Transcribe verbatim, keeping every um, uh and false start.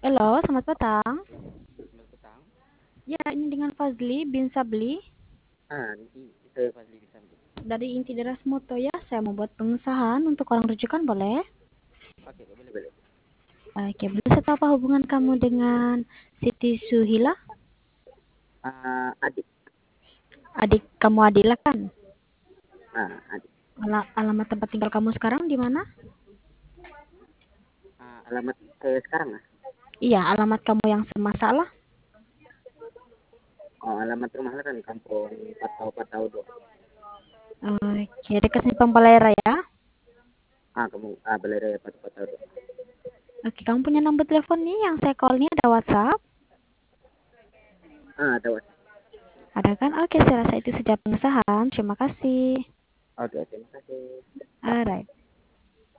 Halo, selamat petang. Selamat petang. Ya, ini dengan Fazli bin Sabli Ah, nanti saya Fazli bisa ambil. dari Inti Deras Moto ya. Saya mau buat pengusahaan untuk orang rujukan, boleh? Oke, oke, boleh, boleh. Oke, boleh saya tahu apa hubungan kamu dengan Siti Suhila? Ah, adik. Adik kamu Adila kan? Ah, adik. Ala- alamat tempat tinggal kamu sekarang di mana? Ah, alamat saya sekarang ah. Iya, alamat kamu yang semasalah. Oh, alamat rumah kan Kampung Patau Patau dua. Oke, dekat Simpang Palera ya. Ah, kamu ah Beleraya Patau Patau dua. Oke, kamu punya nomor telepon nih yang saya call nih, ada WhatsApp? Ah, ada WhatsApp. Ada kan? Oke, saya rasa itu saja pengusahaan. Terima kasih. Oke, terima kasih. Alright.